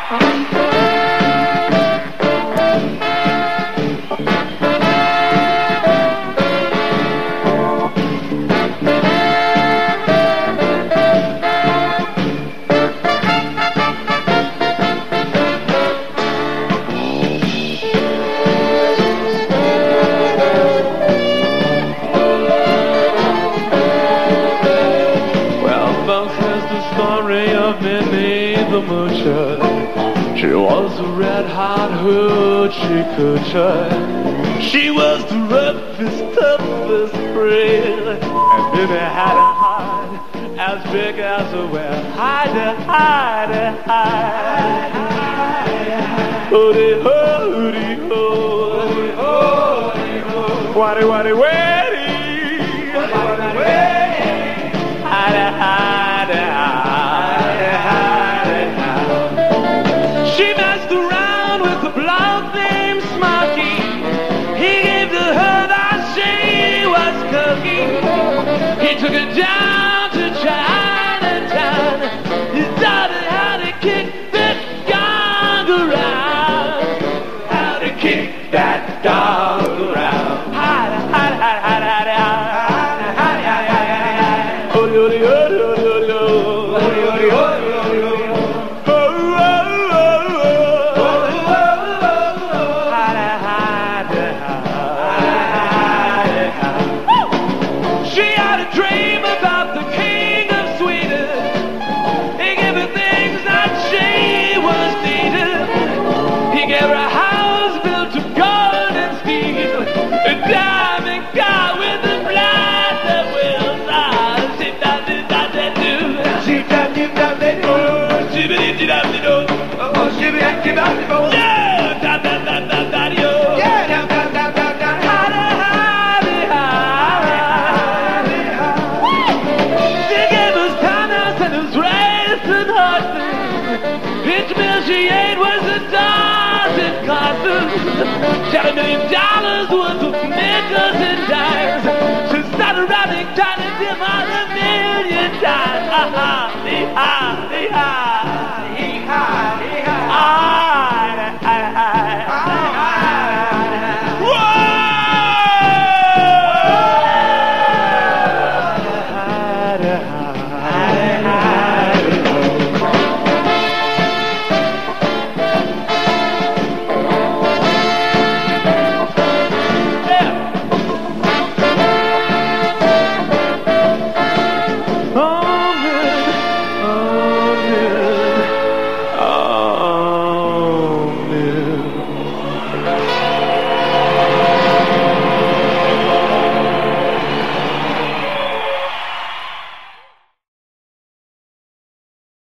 The moocher, she was a red-hot hoochie coocher. She was the roughest, toughest friend, and then they had a heart as big as a well. Hide, hide, hide. Hoody ho, hoody ho, hoody ho, waddy waddy waddy, hide, hide, hide. She messed around with a blonde named Smoky. He gave to her that she was cookie. He took her down to Chinatown. He taught her how to kick that dog around. How to kick that dog around. Hide, hide, hide, hide, hide, hide, hide, hide, hide, hide. Hody, hody, hody, hody, hody, hody, hody, hody. Dream about the king of Sweden. He gave her things that she was needed. He gave her a house built of gold and steel, a diamond car with a blood that will rise. She does it, does it do. She does it, does it do. She does it, does it do. Oh, she does it, does it do. Yeah, da da da da da yo. Yeah, da da da da da. Each meal she ate was $1 cost. She had $1 million worth of nickels and dimes. She started rapping Tiny Tim on $1 million times. Ha ha, ha, ha.